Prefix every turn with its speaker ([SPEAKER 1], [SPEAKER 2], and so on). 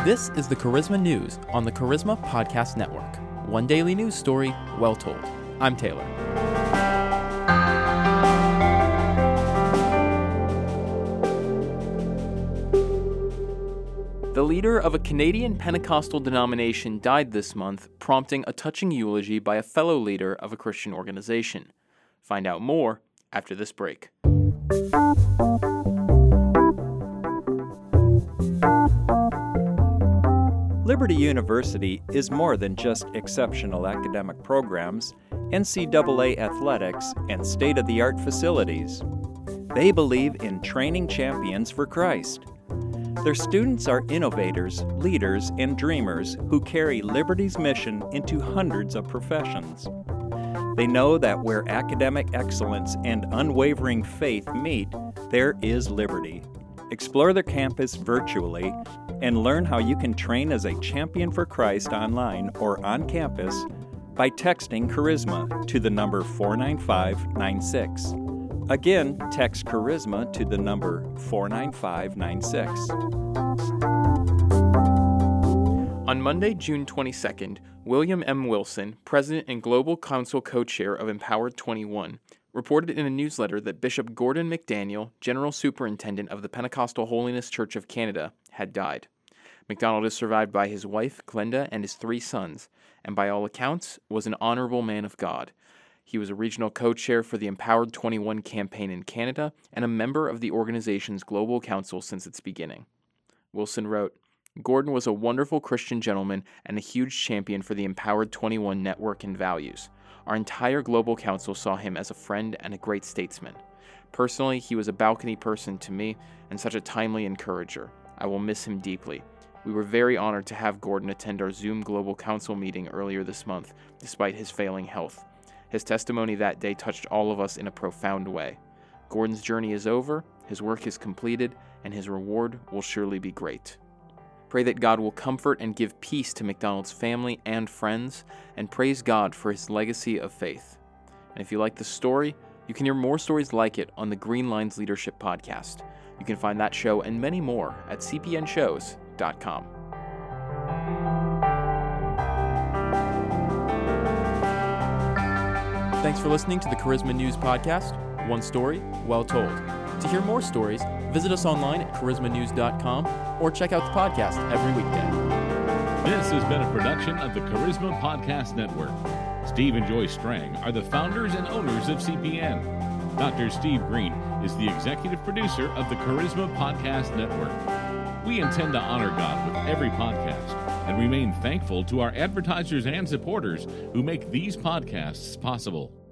[SPEAKER 1] This is the Charisma News on the Charisma Podcast Network. One daily news story, well told. I'm Taylor. The leader of a Canadian Pentecostal denomination died this month, prompting a touching eulogy by a fellow leader of a Christian organization. Find out more after this break.
[SPEAKER 2] Liberty University is more than just exceptional academic programs, NCAA athletics, and state-of-the-art facilities. They believe in training champions for Christ. Their students are innovators, leaders, and dreamers who carry Liberty's mission into hundreds of professions. They know that where academic excellence and unwavering faith meet, there is liberty. Explore their campus virtually and learn how you can train as a champion for Christ online or on campus by texting Charisma to the number 49596. Again, text Charisma to the number 49596.
[SPEAKER 1] On Monday, June 22nd, William M. Wilson, President and Global Council Co-Chair of Empowered 21, reported in a newsletter that Bishop Gordon McDaniel, General Superintendent of the Pentecostal Holiness Church of Canada, had died. McDonald is survived by his wife, Glenda, and his 3 sons, and by all accounts, was an honorable man of God. He was a regional co-chair for the Empowered 21 campaign in Canada and a member of the organization's Global Council since its beginning. Wilson wrote, "Gordon was a wonderful Christian gentleman and a huge champion for the Empowered 21 network and values. Our entire Global Council saw him as a friend and a great statesman. Personally, he was a balcony person to me and such a timely encourager. I will miss him deeply. We were very honored to have Gordon attend our Zoom Global Council meeting earlier this month, despite his failing health. His testimony that day touched all of us in a profound way. Gordon's journey is over, his work is completed, and his reward will surely be great. Pray that God will comfort and give peace to McDonald's family and friends, and praise God for his legacy of faith." And if you like the story, you can hear more stories like it on the Green Lines Leadership Podcast. You can find that show and many more at cpnshows.com. Thanks for listening to the Charisma News Podcast. One story, well told. To hear more stories, visit us online at charismanews.com or check out the podcast every weekday.
[SPEAKER 3] This has been a production of the Charisma Podcast Network. Steve and Joy Strang are the founders and owners of CPN. Dr. Steve Green is the executive producer of the Charisma Podcast Network. We intend to honor God with every podcast and remain thankful to our advertisers and supporters who make these podcasts possible.